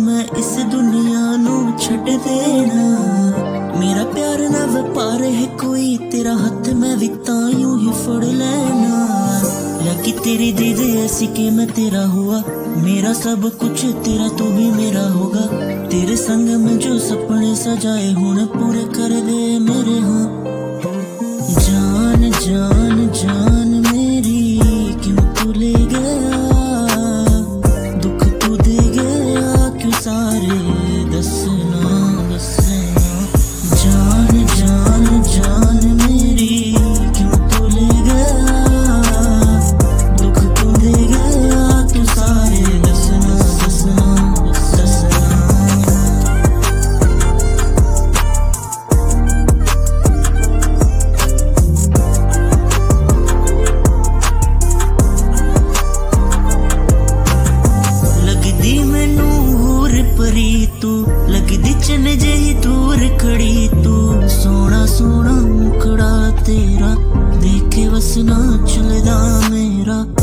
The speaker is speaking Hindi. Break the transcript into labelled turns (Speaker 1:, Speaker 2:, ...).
Speaker 1: मैं इस दुनिया नू छड़ देना। मेरा प्यार ना व्यापार है कोई, तेरा हाथ मैं भी यूं ही फड़ लेना। लगी तेरी दीद ऐसी कि मैं तेरा हुआ, मेरा सब कुछ तेरा तू भी मेरा होगा। तेरे संग में जो सपने सजाए हुण पूरे कर दे मेरे। हाँ जान जान जान मेरी क्यों तू ले गया, दुख तू दे गया क्यों सारे दसना दसना। जान जान जान मेरी क्यों तू ले गया, दुख तू दे गया क्यों सारे दसना दसना दसना। लगदी मैनू होर परी तू, लगदी चन जेही दूर खड़ी तू। सोना सोना मुखड़ा तेरा देख के वसना चलदा मेरा।